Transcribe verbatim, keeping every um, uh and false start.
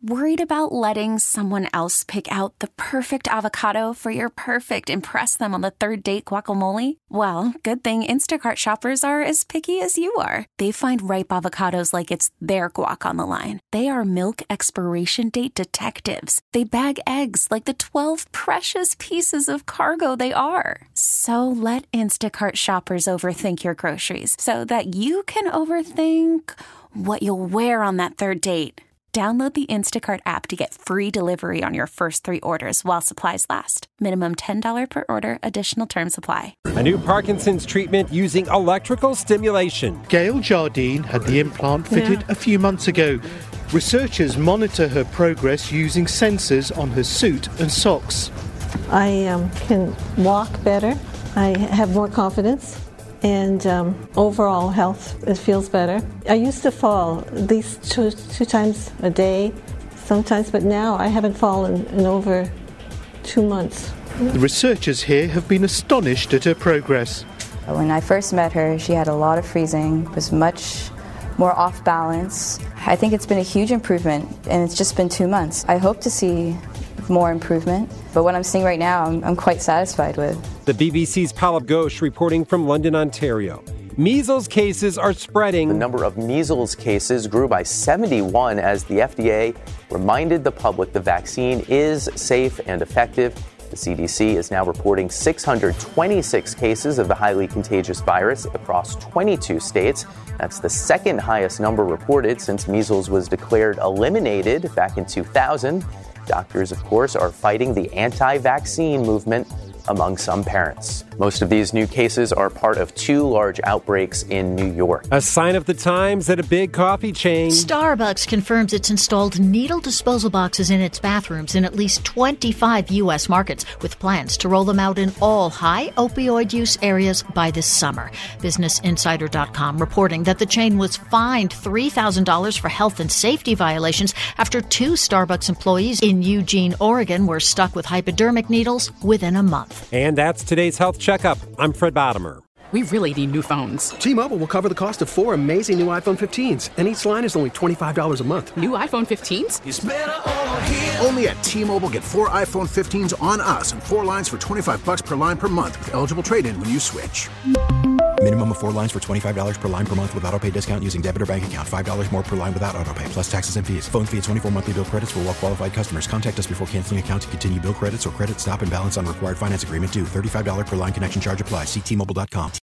Worried about letting someone else pick out the perfect avocado for your perfect impress them on the third date guacamole? Well, good thing Instacart shoppers are as picky as you are. They find ripe avocados like it's their guac on the line. They are milk expiration date detectives. They bag eggs like the twelve precious pieces of cargo they are. So let Instacart shoppers overthink your groceries so that you can overthink what you'll wear on that third date. Download the Instacart app to get free delivery on your first three orders while supplies last. Minimum ten dollars per order. Additional terms apply. A new Parkinson's treatment using electrical stimulation. Gail Jardine had the implant fitted yeah. a few months ago. Researchers monitor her progress using sensors on her suit and socks. I um, can walk better. I have more confidence. And um, overall health, it feels better. I used to fall at least two, two times a day, sometimes, but now I haven't fallen in over two months. The researchers here have been astonished at her progress. When I first met her, she had a lot of freezing, was much more off balance. I think it's been a huge improvement, and it's just been two months. I hope to see more improvement, but what I'm seeing right now, I'm, I'm quite satisfied with. The B B C's Pallab Ghosh reporting from London, Ontario. Measles cases are spreading. The number of measles cases grew by seventy-one as the F D A reminded the public the vaccine is safe and effective. The C D C is now reporting six hundred twenty-six cases of the highly contagious virus across twenty-two states. That's the second highest number reported since measles was declared eliminated back in two thousand. Doctors, of course, are fighting the anti-vaccine movement among some parents. Most of these new cases are part of two large outbreaks in New York. A sign of the times at a big coffee chain. Starbucks confirms it's installed needle disposal boxes in its bathrooms in at least twenty-five U S markets, with plans to roll them out in all high opioid use areas by this summer. Business Insider dot com reporting that the chain was fined three thousand dollars for health and safety violations after two Starbucks employees in Eugene, Oregon were stuck with hypodermic needles within a month. And that's today's Health Checkup. I'm Fred Bottomer. We really need new phones. T-Mobile will cover the cost of four amazing new iPhone fifteens, and each line is only twenty-five dollars a month. New iPhone fifteens? It's better over here. Only at T-Mobile, get four iPhone fifteens on us and four lines for twenty-five dollars per line per month with eligible trade-in when you switch. Minimum of four lines for twenty-five dollars per line per month with autopay discount using debit or bank account. five dollars more per line without autopay, plus taxes and fees. Phone fee at twenty-four monthly bill credits for well-qualified customers. Contact us before canceling account to continue bill credits or credit stop and balance on required finance agreement due. thirty-five dollars per line connection charge applies. See T Mobile dot com.